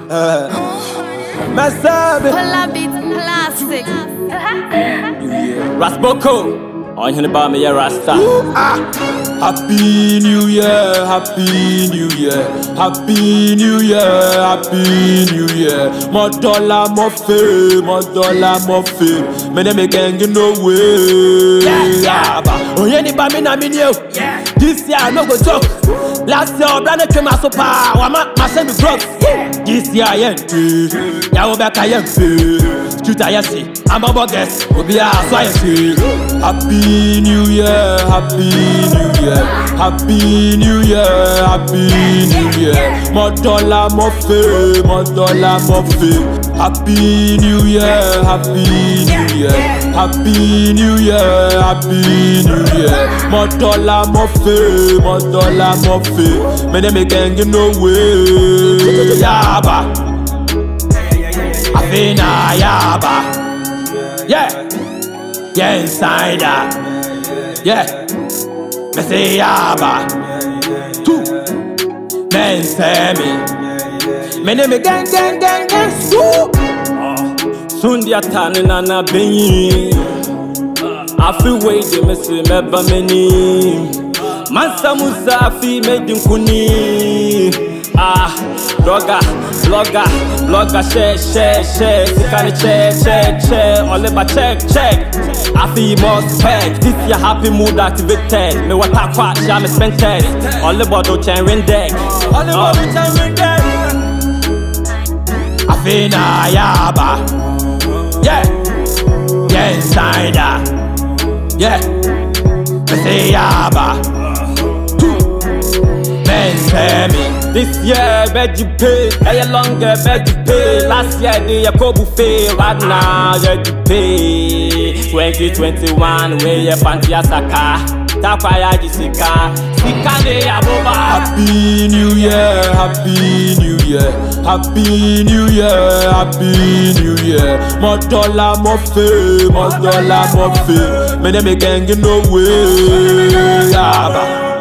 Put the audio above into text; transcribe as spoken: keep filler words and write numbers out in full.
Masabe. Classic. Rasboko. On him about me, yeah, Rasta. Ah. Happy New Year, Happy New Year, Happy New Year, Happy New Year. More dollar, more fame, more dollar, more fame. Me dem again, you know way. Yeah, yeah. Oh, anybody na me new. This year I no go joke. Last year, Brandon came out so power. Wama, my send me drugs. This year I ain't free. Ya wo back I ain't free. Street I see. I'm a bogus. Obi a so I see. Happy New Year, Happy New Year, Happy New Year, Happy New Year. More dollar, more fame, more dollar, more fame. Happy New Year, Happy New Year, Happy New Year, Happy New Year. More dollar, more fame, more dollar, more fame. Me dem again, you know way. Yaba, Afina Yaba. Yeah. Yeah, inside that. Yeah. Me say yaba. Two. Men say me. Me name me gang gang gang gang. Soo. Sundi atani nana benyi. I feel waiting, me say me ba meni. Mansa musafi me dinkuni. Ah, blogger, blogger, blogger, share, share, share. Sikani check, check, check. All about check, check. I feel more spec. This year happy mood activated. Me what I quack, yeah, me spent it. All about the chain ring deck. All about the chain ring deck. I feel na yaba. Yeah, yeah, inside that. Yeah, me say yaba. Two men say me. This year, beg you pay. A longer, beg you pay. Last year, they a co buffet. Right now, beg you pay. twenty twenty-one, where your panty asaka. Tapaya jisika. Sika de aboba. Happy New Year, Happy New Year, Happy New Year, Happy New Year. More dollar, more fame, more dollar, more fame. Me dem again, you know way. Yaba.